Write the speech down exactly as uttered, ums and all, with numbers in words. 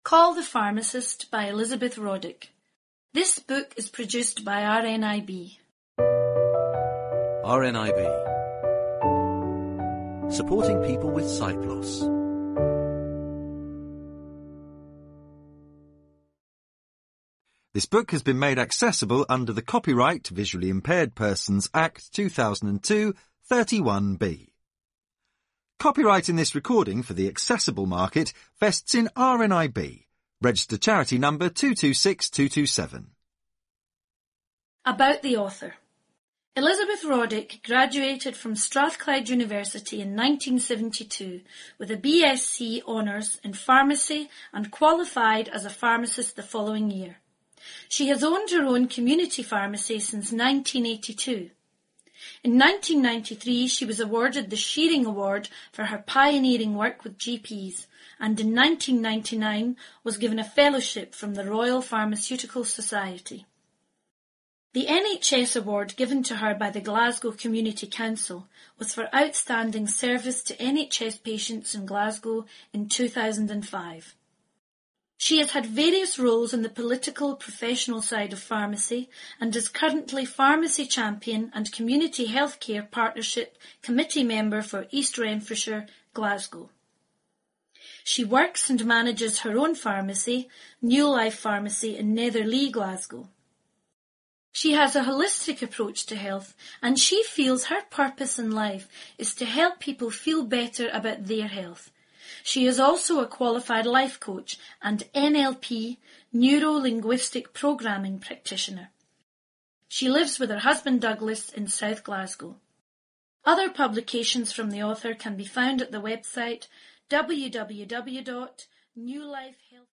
Call the Pharmacist by Elizabeth Roddick. This book is produced by R N I B. R N I B. Supporting people with sight loss. This book has been made accessible under the Copyright Visually Impaired Persons Act two thousand two, thirty-one B. Copyright in this recording for the accessible market vests in R N I B, registered charity number two two six two two seven. About the author. Elizabeth Roddick graduated from Strathclyde University in nineteen seventy-two with a B Sc Honours in Pharmacy and qualified as a pharmacist the following year. She has owned her own community pharmacy since nineteen eighty-two. In nineteen ninety-three, she was awarded the Shearing Award for her pioneering work with G Ps, and in nineteen ninety-nine was given a fellowship from the Royal Pharmaceutical Society. The N H S award given to her by the Glasgow Community Council was for outstanding service to N H S patients in Glasgow in two thousand five. She has had various roles in the political, professional side of pharmacy and is currently Pharmacy Champion and Community Healthcare Partnership Committee Member for East Renfrewshire, Glasgow. She works and manages her own pharmacy, New Life Pharmacy in Netherlee, Glasgow. She has a holistic approach to health, and she feels her purpose in life is to help people feel better about their health. She is also a qualified life coach and N L P, neuro-linguistic programming practitioner. She lives with her husband Douglas in South Glasgow. Other publications from the author can be found at the website w w w dot new life health